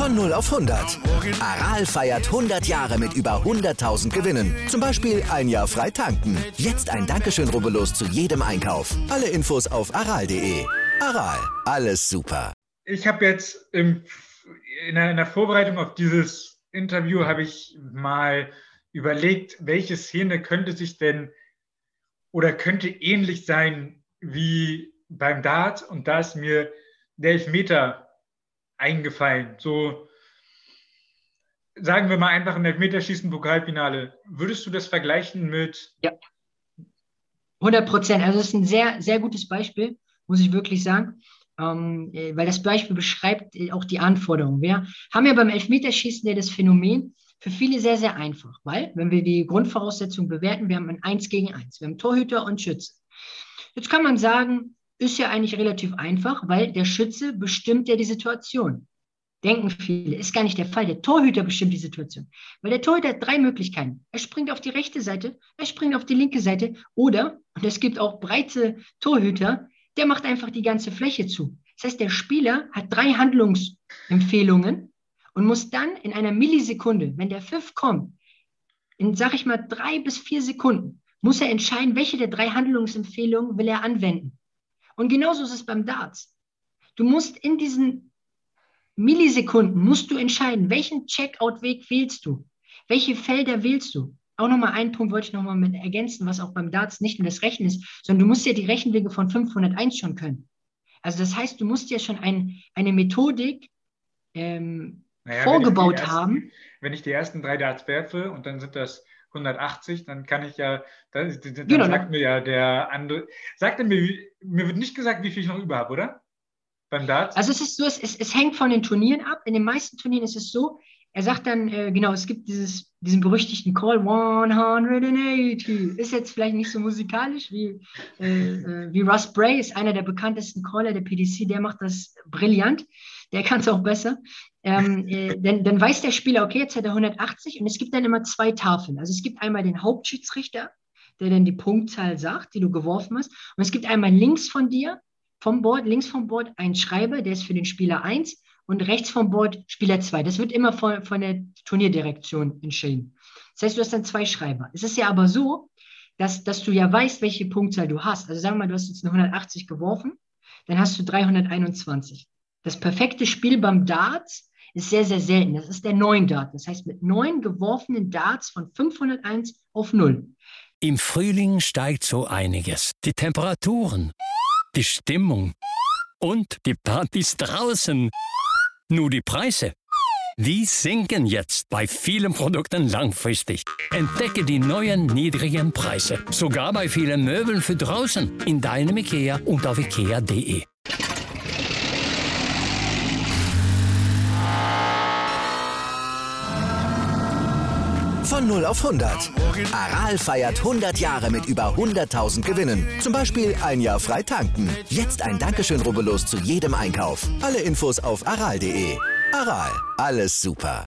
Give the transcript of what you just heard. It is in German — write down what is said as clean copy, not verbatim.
Von 0 auf 100. Aral feiert 100 Jahre mit über 100.000 Gewinnen. Zum Beispiel ein Jahr frei tanken. Jetzt ein Dankeschön, rubbellos zu jedem Einkauf. Alle Infos auf aral.de. Aral, alles super. Ich habe jetzt in der Vorbereitung auf dieses Interview habe ich mal überlegt, welche Szene könnte sich denn oder könnte ähnlich sein wie beim Dart, und da ist mir der Elfmeter eingefallen. So, sagen wir mal einfach ein Elfmeterschießen, Pokalfinale. Würdest du das vergleichen mit... Ja, 100%. Also das ist ein sehr, sehr gutes Beispiel, muss ich wirklich sagen, weil das Beispiel beschreibt auch die Anforderungen. Wir haben ja beim Elfmeterschießen ja das Phänomen für viele sehr, sehr einfach, weil, wenn wir die Grundvoraussetzungen bewerten, wir haben ein 1 gegen 1, wir haben Torhüter und Schütze. Jetzt kann man sagen, ist ja eigentlich relativ einfach, weil der Schütze bestimmt ja die Situation. Denken viele, ist gar nicht der Fall. Der Torhüter bestimmt die Situation. Weil der Torhüter hat 3 Möglichkeiten. Er springt auf die rechte Seite, er springt auf die linke Seite oder, und es gibt auch breite Torhüter, der macht einfach die ganze Fläche zu. Das heißt, der Spieler hat 3 Handlungsempfehlungen und muss dann in einer Millisekunde, wenn der Pfiff kommt, in, sag ich mal, 3 bis 4 Sekunden, muss er entscheiden, welche der 3 Handlungsempfehlungen will er anwenden. Und genauso ist es beim Darts. Du musst in diesen Millisekunden musst du entscheiden, welchen Checkout-Weg wählst du? Welche Felder wählst du? Auch nochmal einen Punkt wollte ich nochmal mit ergänzen, was auch beim Darts nicht nur das Rechnen ist, sondern du musst ja die Rechenwege von 501 schon können. Also das heißt, du musst ja schon eine Methodik vorgebaut haben. Wenn ich die ersten 3 Darts werfe und dann sind das 180, dann kann ich ja, dann genau, sagt mir ja der andere, sagt er mir wird nicht gesagt, wie viel ich noch über habe, oder? Beim Darts? Also es ist so, es hängt von den Turnieren ab. In den meisten Turnieren ist es so, er sagt dann, genau, es gibt diesen berüchtigten Call, 180. Ist jetzt vielleicht nicht so musikalisch wie Russ Bray, ist einer der bekanntesten Caller der PDC, der macht das brillant, der kann es auch besser. Dann weiß der Spieler, okay, jetzt hat er 180 und es gibt dann immer 2 Tafeln. Also es gibt einmal den Hauptschiedsrichter, der dann die Punktzahl sagt, die du geworfen hast, und es gibt einmal links von dir, links vom Board einen Schreiber, der ist für den Spieler 1 und rechts vom Board Spieler 2. Das wird immer von der Turnierdirektion entschieden. Das heißt, du hast dann 2 Schreiber. Es ist ja aber so, dass du ja weißt, welche Punktzahl du hast. Also sagen wir mal, du hast jetzt eine 180 geworfen, dann hast du 321. Das perfekte Spiel beim Darts ist sehr, sehr selten. Das ist der 9-Dart. Das heißt, mit 9 geworfenen Darts von 501 auf 0. Im Frühling steigt so einiges. Die Temperaturen, die Stimmung und die Partys draußen. Nur die Preise, die sinken jetzt bei vielen Produkten langfristig. Entdecke die neuen niedrigen Preise. Sogar bei vielen Möbeln für draußen. In deinem IKEA und auf ikea.de. Von 0 auf 100. Aral feiert 100 Jahre mit über 100.000 Gewinnen. Zum Beispiel ein Jahr frei tanken. Jetzt ein Dankeschön, rubbellos zu jedem Einkauf. Alle Infos auf aral.de. Aral, alles super.